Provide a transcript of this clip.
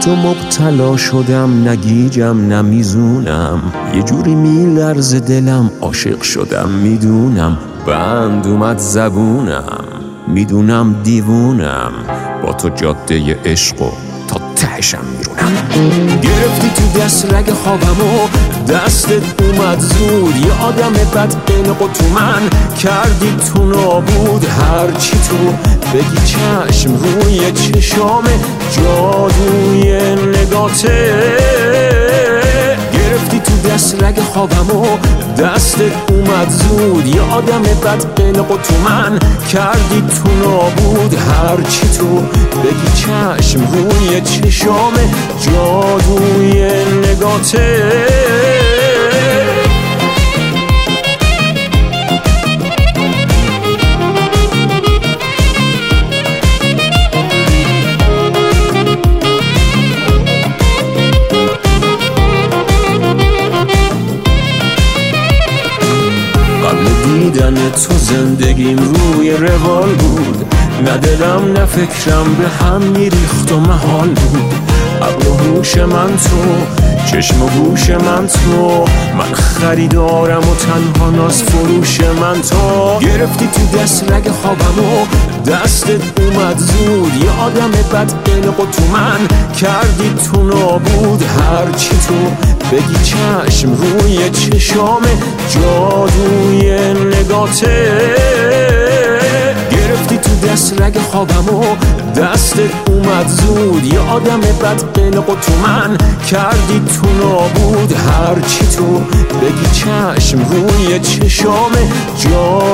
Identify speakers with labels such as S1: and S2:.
S1: تو مبتلا شدم، نگیجم نمیزونم، یه جوری میلرزه دلم، عاشق شدم میدونم، بند اومد زبونم، میدونم دیوونم، با تو جاده عشق و تا تهشم میرونم. گرفتی تو دست رگ خوابمو، دستت اومد زود، یه آدم بد قلق و تو من کردی تو نابود. هرچی تو بگی چشم روی چشام، جادوی نگاته. گرفتی تو دست رگ خوابمو، دستت اومد زود، یه آدم بد قلق و تو من کردی تو نابود. هرچی تو بگی چشم روی چشام، جادوی نگاته. دیدن تو زندگیم روی روال بود، نه دلم نه فکرم به هم میریخت و محال بود. عقل و هوش من تو، چشم و گوش من تو، من خریدارم و تنها ناز فروش من تو. گرفتی تو دست رگ خوابمو، دستت اومد زود، یه آدم بد قلق و تو من کردی تو نابود. هرچی تو بگی چشم روی چشام، جادوی نگاته. گرفتی تو دست رگ خوابمو، دستت اومد زود، یه آدم بد قلق و تو من کردی تو نابود. هرچی تو بگی چشم روی چشام، جادوی